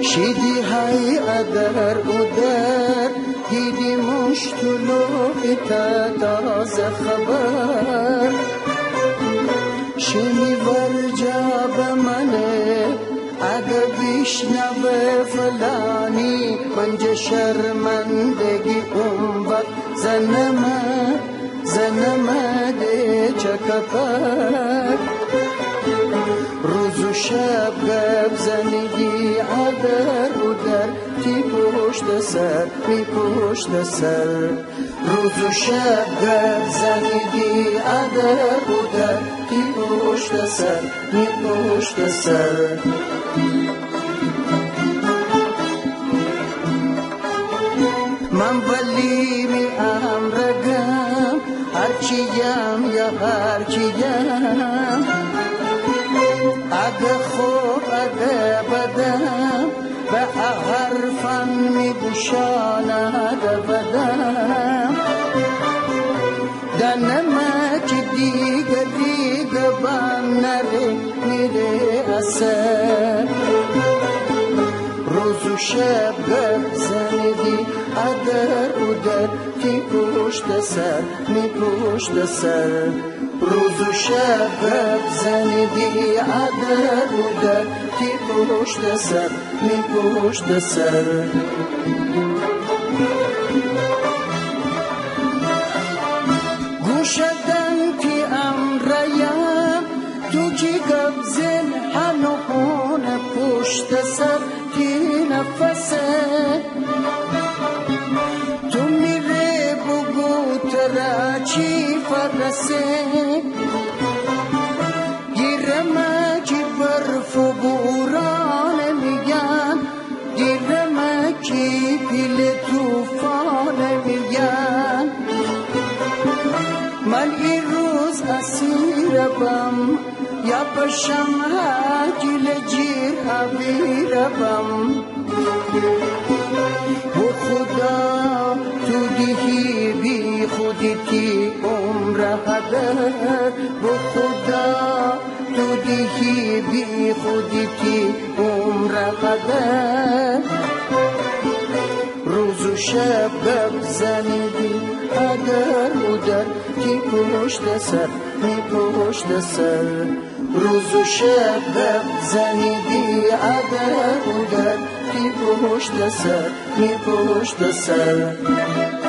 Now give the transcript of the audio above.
شیدی های ادر و در دیدی مشتلو تا تازه خبر شنی ورجا منه اگه بیشنوه فلانی منج شرمندگی وقت زنمه ده چکپر روز و شب گپ زنگی عدر و در تی پشت سر می پشت سر روز و شب گپ زنگی عدر و در تی پشت سر می پشت سر من ولی می امرگم هرچیم یا هرچیم اگه خوب اگه بدم به حرفم می بوشاند بدم دنمه که دیگه بم نره میره اثر روز و شب گپ زنیدی ادر و در تی پشت سر می پشت سر روز و شب گپ زنیدی ادر و در تی پشت سر می پشت سر گوشدن تی امریم تو کی گپ زن هنوون پشت سر تی نفسه تو میره بگو ترا چی فرسه گیرمه کی برف و بوران میگن گیرمه کی پیل توفان میگن من این روز اسیرم یا پشم حاجل جیر حبیرم و خدا تو دیهی بی خودی تی عمر هدر و خدا تو دیهی بی خودی تی عمر هدر روز و شب گپ زنیدی ادر و در تی پشت سر می پشت سر روز و شب گپ زنیدی ادر و در تی پشت سر می پشت سر